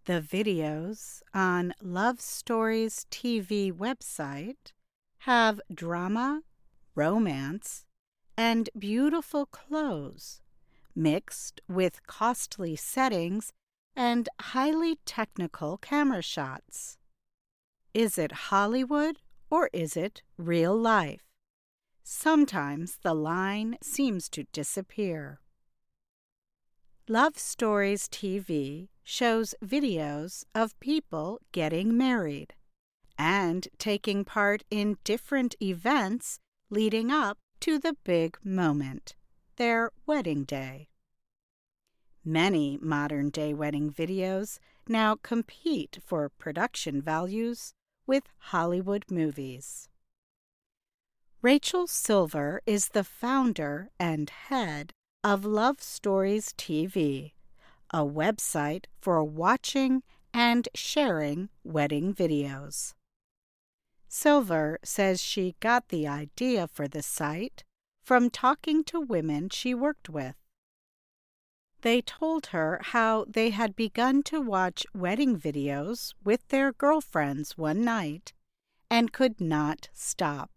The videos on Love Stories TV website have drama, romance, and beautiful clothes mixed with costly settings and highly technical camera shots. Is it Hollywood or is it real life? Sometimes the line seems to disappear. Love Stories TV shows videos of people getting married and taking part in different events leading up to the big moment, their wedding day. Many modern-day wedding videos now compete for production values with Hollywood movies. Rachel Silver is the founder and head of Love Stories TV, a website for watching and sharing wedding videos. Silver says she got the idea for the site from talking to women she worked with. They told her how they had begun to watch wedding videos with their girlfriends one night and could not stop.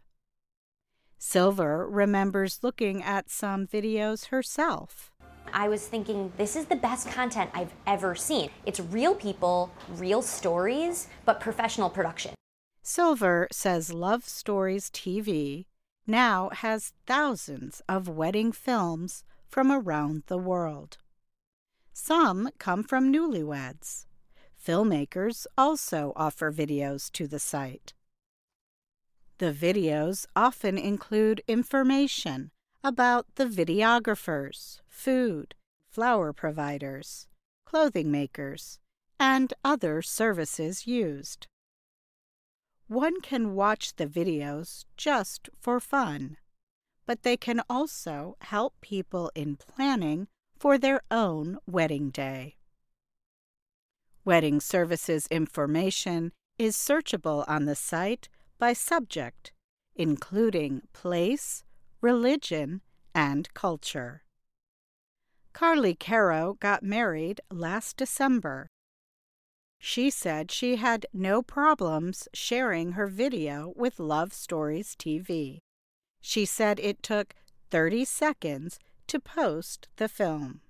Silver remembers looking at some videos herself. I was thinking, this is the best content I've ever seen. It's real people, real stories, but professional production. Silver says Love Stories TV now has thousands of wedding films from around the world. Some come from newlyweds. Filmmakers also offer videos to the site. The videos often include information about the videographers, food, flower providers, clothing makers, and other services used. One can watch the videos just for fun, but they can also help people in planning for their own wedding day. Wedding services information is searchable on the site by subject, including place, religion, and culture. Carly Caro got married last December. She said she had no problems sharing her video with Love Stories TV. She said it took 30 seconds to post the film.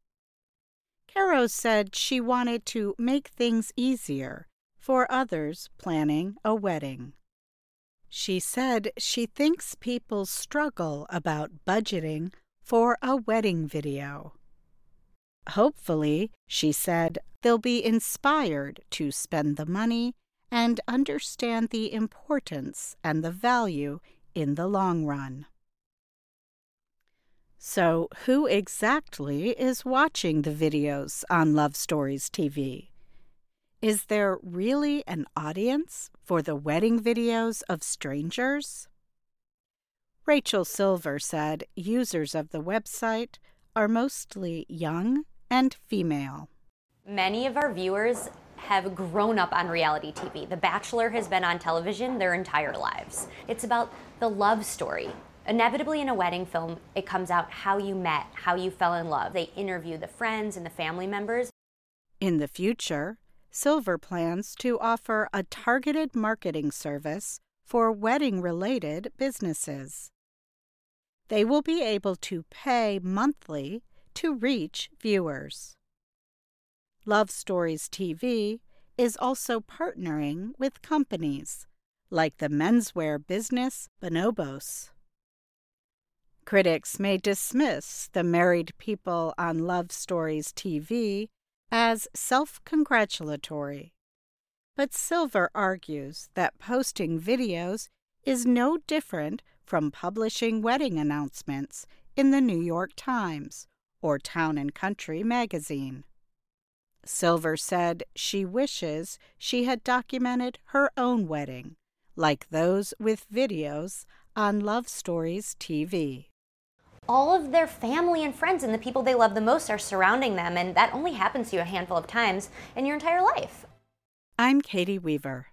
Caro said she wanted to make things easier for others planning a wedding. She said she thinks people struggle about budgeting for a wedding video. Hopefully, she said, they'll be inspired to spend the money and understand the importance and the value in the long run. So, who exactly is watching the videos on Love Stories TV? Is there really an audience for the wedding videos of strangers? Rachel Silver said users of the website are mostly young and female. Many of our viewers have grown up on reality TV. The Bachelor has been on television their entire lives. It's about the love story. Inevitably in a wedding film, it comes out how you met, how you fell in love. They interview the friends and the family members. In the future, Silver plans to offer a targeted marketing service for wedding-related businesses. They will be able to pay monthly to reach viewers. Love Stories TV is also partnering with companies like the menswear business Bonobos. Critics may dismiss the married people on Love Stories TV as self-congratulatory, but Silver argues that posting videos is no different from publishing wedding announcements in the New York Times or Town & Country magazine. Silver said she wishes she had documented her own wedding, like those with videos on Love Stories TV. All of their family and friends and the people they love the most are surrounding them, and that only happens to you a handful of times in your entire life. I'm Katie Weaver.